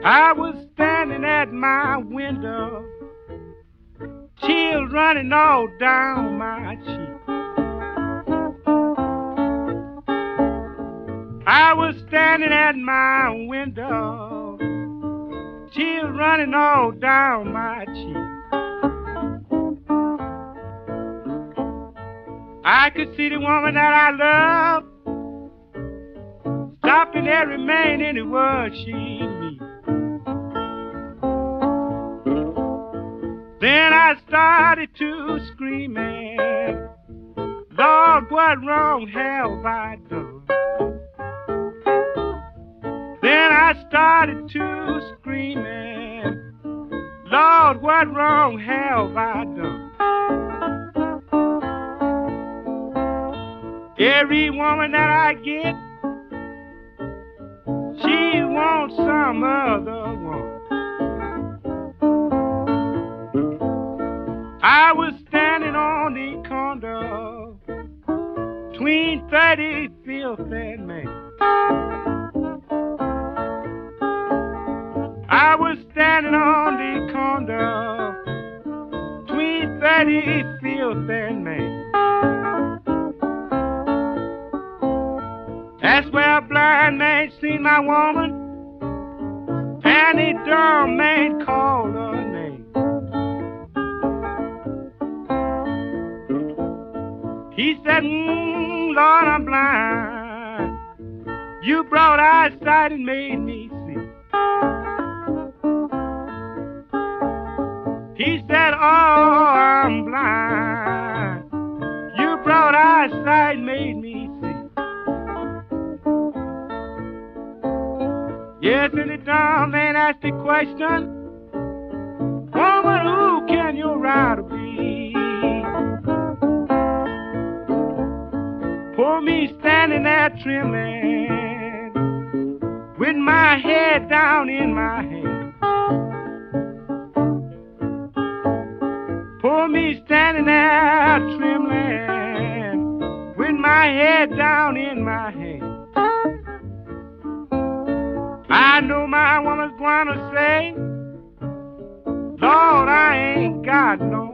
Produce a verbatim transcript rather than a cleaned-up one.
I was standing at my window, tears running all down my cheek. I was standing at my window, tears running all down my cheek. I could see the woman that I love stopping every man in the world she meets. Then I started to screaming, Lord, what wrong have I done? Then I started to screaming, Lord, what wrong have I done? Every woman that I get, she wants some other one. I was standing on the corner between thirty-fifth and Main. I was standing on the corner between thirty-fifth and Main. That's where a blind man seen my woman, and the dumb man called her name. He said, mm, Lord, I'm blind. You brought eyesight and made me see. He said, oh, I'm blind. You brought eyesight and made me see. Yes, and the dumb man asked the question, woman, who can your rider be? For me standing there trembling, with my head down in my hand. For me standing there trembling, with my head down in my hand. I know my woman's gonna say, Lord, I ain't got no